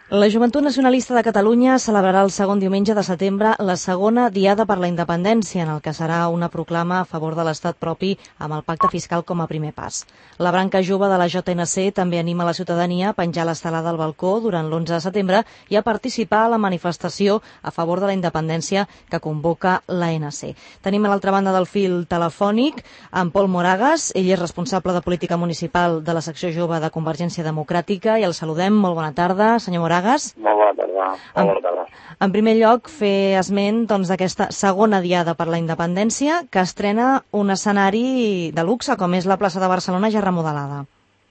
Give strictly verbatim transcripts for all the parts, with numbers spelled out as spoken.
La Joventut Nacionalista de Catalunya celebrarà el segon diumenge de setembre la segona Diada per la Independència, en el que serà una proclama a favor de l'estat propi amb el pacte fiscal com a primer pas. La branca jove de la J N C també anima la ciutadania a penjar l'estelada al balcó durant l'onze de setembre i a participar a la manifestació a favor de la independència que convoca l'A N C. Tenim a l'altra banda del fil telefònic en Pol Moragas. Ell és responsable de política municipal de la secció jove de Convergència Democràtica i el saludem. Molt bona tarda, senyor Moragas. Molt bona tarda. Molt bona tarda. En, en primer lloc, fer esment doncs, d'aquesta segona Diada per la Independència que estrena un escenari de luxe, com és la plaça de Barcelona ja remodelada.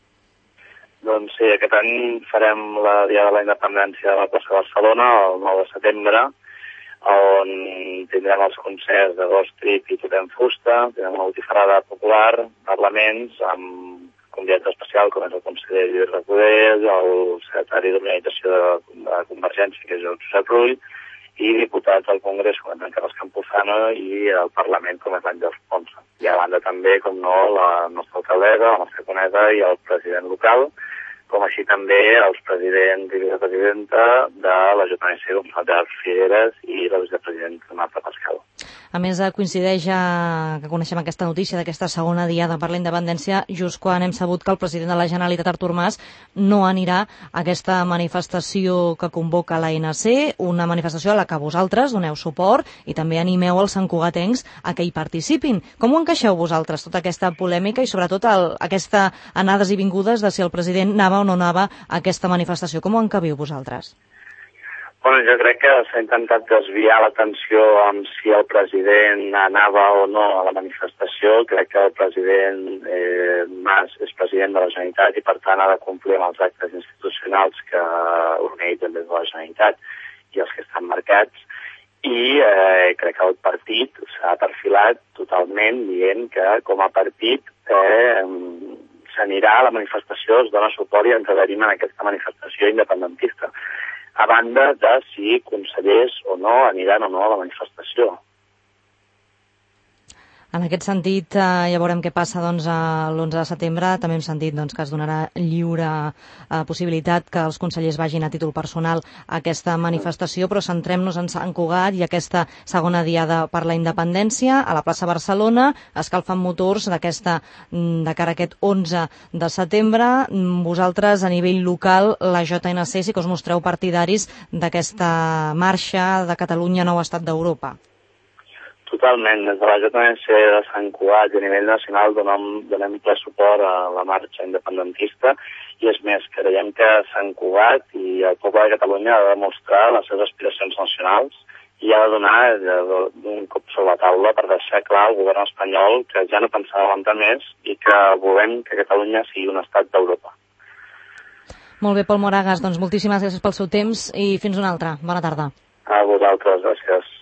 Doncs sí, aquest any farem la Diada de la Independència a la plaça de Barcelona el nou de setembre, on tindrem els concerts de Ghost Trip i Totem Fusta, tindrem una botifarrada popular, parlaments, amb convidat especial com és el conseller Lluís Recoder, el secretari d'Organització de, de Convergència, que és el Josep Rull, i diputats al Congrés, com és en Carles Campuzano, i al Parlament, com és l'Àngels Ponsa. I a banda també, com no, la nostra alcaldessa, la Mercè Conesa, i el president local, com així també els presidents i vicepresidenta de la J N C, com són Gerard Figueres i la vicepresidenta Marta Pascal. A més, coincideix ja que coneixem aquesta notícia d'aquesta segona Diada per la Independència just quan hem sabut que el president de la Generalitat, Artur Mas, no anirà a aquesta manifestació que convoca l'A N C, una manifestació a la que vosaltres doneu suport i també animeu els santcugatencs a que hi participin. Com ho encaixeu vosaltres, tota aquesta polèmica i sobretot el, aquesta anades i vingudes de si el president anava o no anava a aquesta manifestació? Com ho encabiu vosaltres? Bueno, jo crec que s'ha intentat desviar l'atenció amb si el president anava o no a la manifestació. Crec que el president eh, Mas és president de la Generalitat i per tant ha de complir amb els actes institucionals que organitzen des de la Generalitat i els que estan marcats. I eh, crec que el partit s'ha perfilat totalment dient que com a partit eh, s'anirà a la manifestació, es dona suport i ens adherim en aquesta manifestació independentista, a banda de si consellers o no aniran o no a la manifestació. En aquest sentit, eh, ja veurem què passa doncs, l'onze de setembre. També hem sentit doncs, que es donarà lliure eh, possibilitat que els consellers vagin a títol personal a aquesta manifestació, però centrem-nos en Sant Cugat i aquesta segona Diada per la Independència a la plaça Barcelona. Escalfen motors d'aquesta de cara a aquest onze de setembre. Vosaltres, a nivell local, la J N C, sí que us mostreu partidaris d'aquesta marxa de Catalunya nou estat d'Europa. Totalment. Des de la J N C de Sant Cugat i a nivell nacional donem, donem ple suport a la marxa independentista i és més, creiem que Sant Cugat i el poble de Catalunya ha de demostrar les seves aspiracions nacionals i ha de donar un cop sobre la taula per deixar clar al govern espanyol que ja no pensava aguantar més i que volem que Catalunya sigui un estat d'Europa. Molt bé, Pol Moragas, doncs moltíssimes gràcies pel seu temps i fins una altra. Bona tarda. A vosaltres, gràcies.